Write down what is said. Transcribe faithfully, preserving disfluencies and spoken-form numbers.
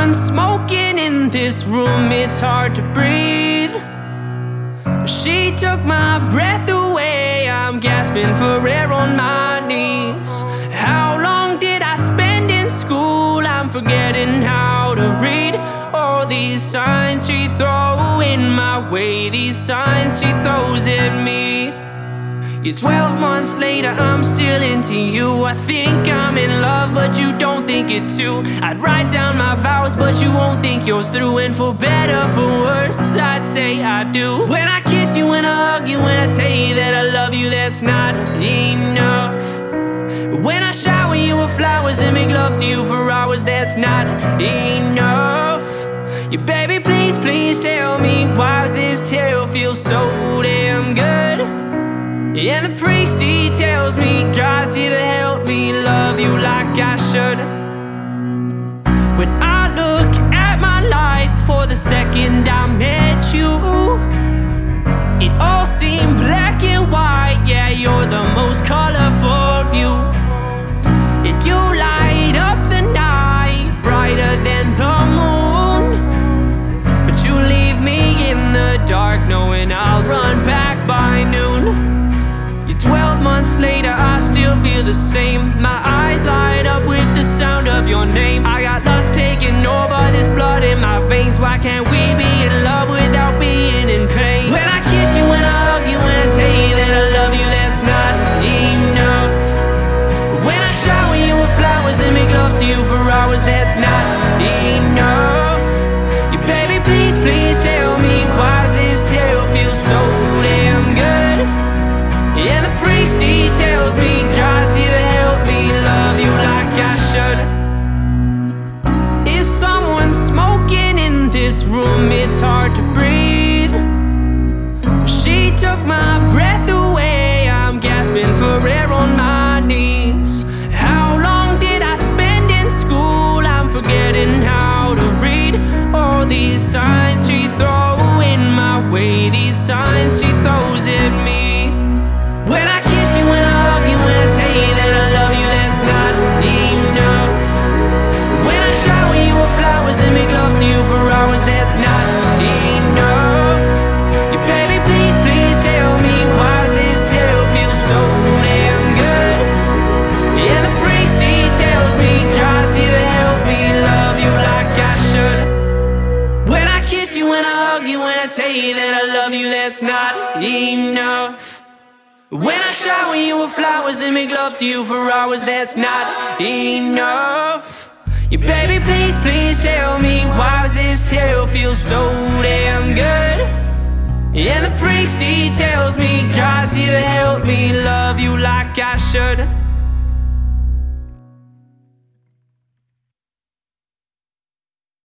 someone smoking in this room, it's hard to breathe. She took my breath away, I'm gasping for air on my knees. How long did I spend in school? I'm forgetting how to read. All these signs she throws in my way, these signs she throws at me. You're twelve months later, I'm still into you. I think I'm in love, but you don't think it too. I'd write down my vows, but you won't think yours through. And for better, for worse, I'd say I do. When I kiss you, when I hug you, when I tell you that I love you, that's not enough. When I shower you with flowers and make love to you for hours, that's not enough. You baby, please, please tell me, why does this hell feel so damn good? And the priest, he tells me God's here to help me love you like I should. When I look at my life for the second I met you, it all seemed black and white. Yeah, you're the most colorful view. And you light up the night brighter than the moon. But you leave me in the dark knowing I'll run back by noon. Twelve months later, I still feel the same. My eyes light up with the sound of your name. I got lust taking over, this blood in my veins. Why can't we be in love without being in pain? When I kiss you, when I hug you, when I tell you that I love you, that's not enough. When I shower you with flowers and make love to you for hours, that's not enough. You baby, please, please tell me, why does this hell feel so damn good? Yeah, the priest, he tells me God's here to help me love you like I should. Is someone smoking in this room? It's hard to breathe. She took my breath away, I'm gasping for air on my knees. How long did I spend in school? I'm forgetting how to read. All these signs she throws in my way, these signs she throws at me. When I kiss you, when I hug you, when I tell you that I love you, that's not enough. When I shower you with flowers and make love to you for hours, that's not enough. You baby, please, please tell me, why does this hell feel so damn good? Yeah, the priest, he tells me God's here to help me love you like I should. When I kiss you, when I hug you, when I tell you that I love you, that's not enough. When I shower you with flowers and make love to you for hours, that's not enough. You baby, please, please tell me, why does this hell feel so damn good? And the priest, he tells me God's here to help me love you like I should.